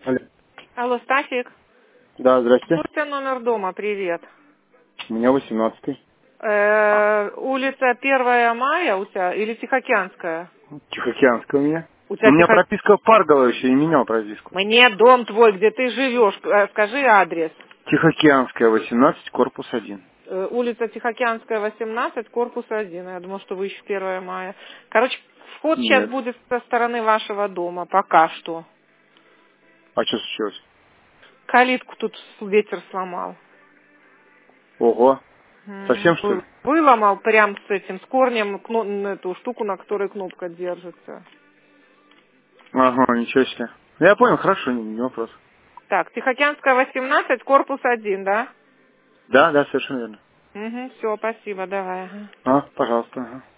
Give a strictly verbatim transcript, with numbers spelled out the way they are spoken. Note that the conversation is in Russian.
Алло. Алло, Стасик. Да, здрасте. Что у тебя номер дома? Привет. У меня восемнадцатый. Э, улица первое мая у тебя или Тихоокеанская? Тихоокеанская у меня. У У тебя меня Тихо... прописка Паргова еще, не менял прописку. Мне дом твой, где ты живешь, э, скажи адрес. Тихоокеанская, восемнадцать, корпус один. Э, улица Тихоокеанская, восемнадцать, корпус один. Я думаю, что вы еще первое мая. Короче, вход сейчас Нет. будет со стороны вашего дома, пока что. А что случилось? Калитку тут ветер сломал. Ого. М, Совсем что вы- ли? Выломал прям с этим, с корнем кно- н- эту штуку, на которой кнопка держится. Ага, ничего себе. Я понял, хорошо, не, не вопрос. Так, Тихоокеанская, восемнадцать, корпус один, да? Да, да, совершенно верно. Угу, все, спасибо, давай. Ага. А, пожалуйста. Ага.